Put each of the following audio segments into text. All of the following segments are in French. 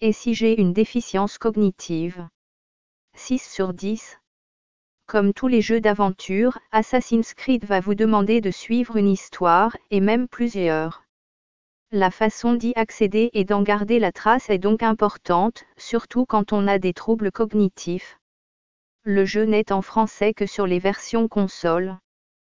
Et si j'ai une déficience cognitive? 6 sur 10. Comme tous les jeux d'aventure, Assassin's Creed va vous demander de suivre une histoire, et même plusieurs. La façon d'y accéder et d'en garder la trace est donc importante, surtout quand on a des troubles cognitifs. Le jeu n'est en français que sur les versions console.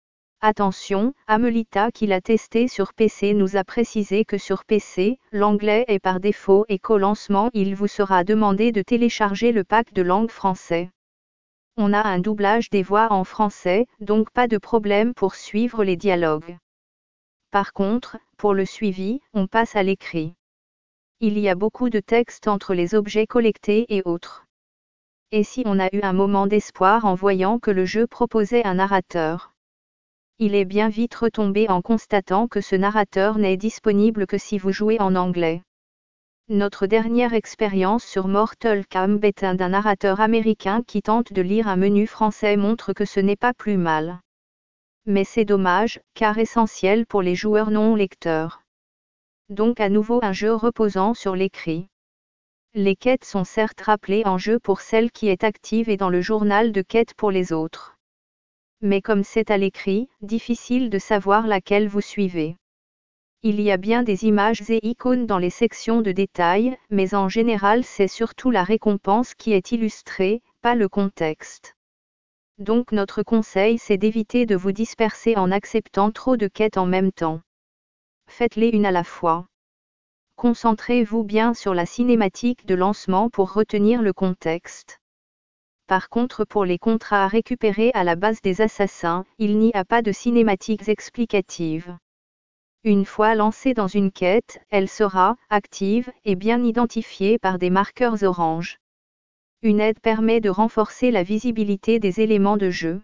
Attention, Amelita qui l'a testé sur PC nous a précisé que sur PC, l'anglais est par défaut et qu'au lancement il vous sera demandé de télécharger le pack de langue français. On a un doublage des voix en français, donc pas de problème pour suivre les dialogues. Par contre, pour le suivi, on passe à l'écrit. Il y a beaucoup de texte entre les objets collectés et autres. Et si on a eu un moment d'espoir en voyant que le jeu proposait un narrateur? Il est bien vite retombé en constatant que ce narrateur n'est disponible que si vous jouez en anglais. Notre dernière expérience sur Mortal Kombat d'un narrateur américain qui tente de lire un menu français montre que ce n'est pas plus mal. Mais c'est dommage, car essentiel pour les joueurs non lecteurs. Donc à nouveau un jeu reposant sur l'écrit. Les quêtes sont certes rappelées en jeu pour celle qui est active et dans le journal de quêtes pour les autres. Mais comme c'est à l'écrit, difficile de savoir laquelle vous suivez. Il y a bien des images et icônes dans les sections de détails, mais en général c'est surtout la récompense qui est illustrée, pas le contexte. Donc notre conseil c'est d'éviter de vous disperser en acceptant trop de quêtes en même temps. Faites-les une à la fois. Concentrez-vous bien sur la cinématique de lancement pour retenir le contexte. Par contre pour les contrats à récupérer à la base des assassins, il n'y a pas de cinématiques explicatives. Une fois lancée dans une quête, elle sera active et bien identifiée par des marqueurs orange. Une aide permet de renforcer la visibilité des éléments de jeu.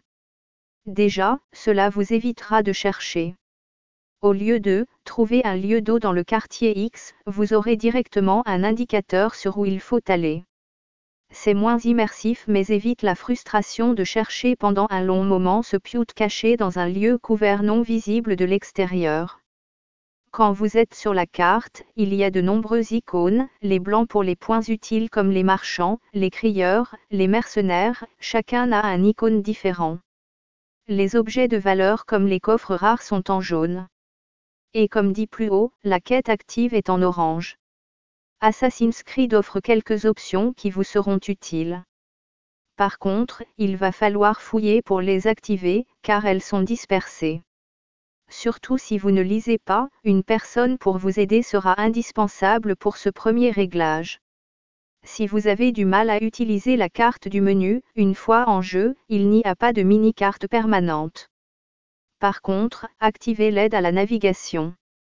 Déjà, cela vous évitera de chercher. Au lieu de trouver un lieu d'eau dans le quartier X, vous aurez directement un indicateur sur où il faut aller. C'est moins immersif mais évite la frustration de chercher pendant un long moment ce piot caché dans un lieu couvert non visible de l'extérieur. Quand vous êtes sur la carte, il y a de nombreuses icônes, les blancs pour les points utiles comme les marchands, les crieurs, les mercenaires, chacun a un icône différent. Les objets de valeur comme les coffres rares sont en jaune. Et comme dit plus haut, la quête active est en orange. Assassin's Creed offre quelques options qui vous seront utiles. Par contre, il va falloir fouiller pour les activer, car elles sont dispersées. Surtout si vous ne lisez pas, une personne pour vous aider sera indispensable pour ce premier réglage. Si vous avez du mal à utiliser la carte du menu, une fois en jeu, il n'y a pas de mini-carte permanente. Par contre, activez l'aide à la navigation.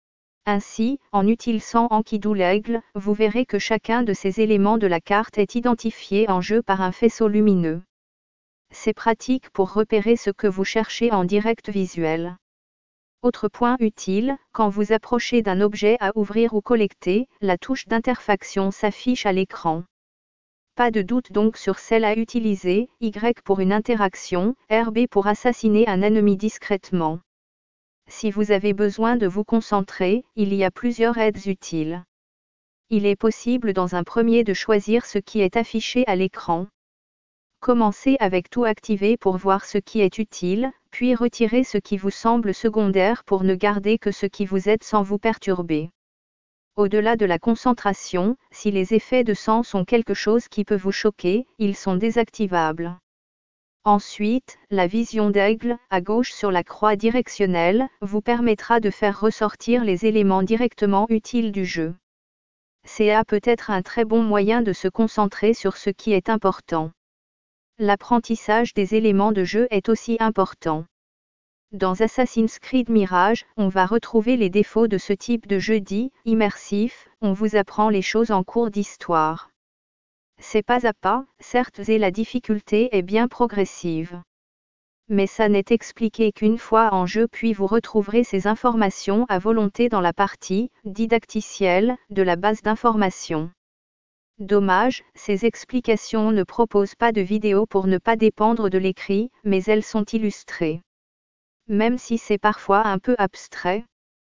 Ainsi, en utilisant Enkidu l'aigle, vous verrez que chacun de ces éléments de la carte est identifié en jeu par un faisceau lumineux. C'est pratique pour repérer ce que vous cherchez en direct visuel. Autre point utile, quand vous approchez d'un objet à ouvrir ou collecter, la touche d'interfaction s'affiche à l'écran. Pas de doute donc sur celle à utiliser, Y pour une interaction, RB pour assassiner un ennemi discrètement. Si vous avez besoin de vous concentrer, il y a plusieurs aides utiles. Il est possible dans un premier de choisir ce qui est affiché à l'écran. Commencez avec tout activé pour voir ce qui est utile, puis retirez ce qui vous semble secondaire pour ne garder que ce qui vous aide sans vous perturber. Au-delà de la concentration, si les effets de sang sont quelque chose qui peut vous choquer, ils sont désactivables. Ensuite, la vision d'aigle, à gauche sur la croix directionnelle, vous permettra de faire ressortir les éléments directement utiles du jeu. C'est peut-être un très bon moyen de se concentrer sur ce qui est important. L'apprentissage des éléments de jeu est aussi important. Dans Assassin's Creed Mirage, on va retrouver les défauts de ce type de jeu dit immersif, on vous apprend les choses en cours d'histoire. C'est pas à pas, certes et la difficulté est bien progressive. Mais ça n'est expliqué qu'une fois en jeu puis vous retrouverez ces informations à volonté dans la partie didacticielle de la base d'informations. Dommage, ces explications ne proposent pas de vidéo pour ne pas dépendre de l'écrit, mais elles sont illustrées. Même si c'est parfois un peu abstrait.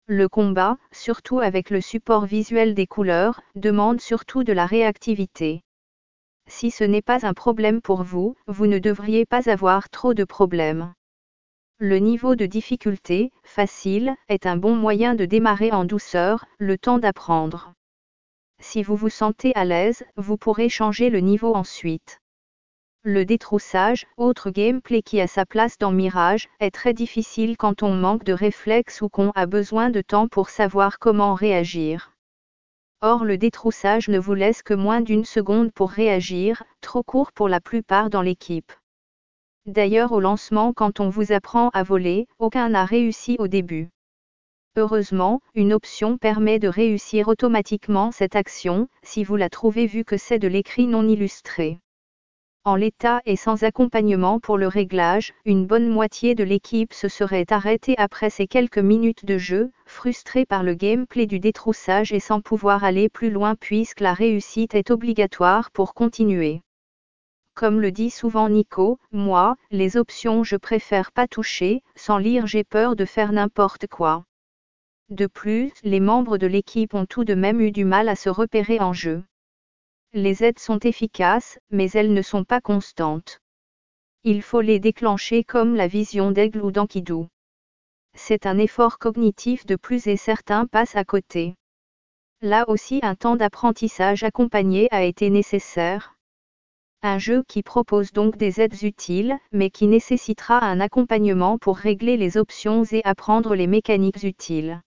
Le combat, surtout avec le support visuel des couleurs, demande surtout de la réactivité. Si ce n'est pas un problème pour vous, vous ne devriez pas avoir trop de problèmes. Le niveau de difficulté, facile, est un bon moyen de démarrer en douceur, le temps d'apprendre. Si vous vous sentez à l'aise, vous pourrez changer le niveau ensuite. Le détroussage, autre gameplay qui a sa place dans Mirage, est très difficile quand on manque de réflexes ou qu'on a besoin de temps pour savoir comment réagir. Or le détroussage ne vous laisse que moins d'une seconde pour réagir, trop court pour la plupart dans l'équipe. D'ailleurs au lancement quand on vous apprend à voler, aucun n'a réussi au début. Heureusement, une option permet de réussir automatiquement cette action, si vous la trouvez vu que c'est de l'écrit non illustré. En l'état et sans accompagnement pour le réglage, une bonne moitié de l'équipe se serait arrêtée après ces quelques minutes de jeu, frustrée par le gameplay du détroussage et sans pouvoir aller plus loin puisque la réussite est obligatoire pour continuer. Comme le dit souvent Nico, moi, les options je préfère pas toucher, sans lire j'ai peur de faire n'importe quoi. De plus, les membres de l'équipe ont tout de même eu du mal à se repérer en jeu. Les aides sont efficaces, mais elles ne sont pas constantes. Il faut les déclencher comme la vision d'aigle ou d'Enkidu. C'est un effort cognitif de plus et certains passent à côté. Là aussi un temps d'apprentissage accompagné a été nécessaire. Un jeu qui propose donc des aides utiles, mais qui nécessitera un accompagnement pour régler les options et apprendre les mécaniques utiles.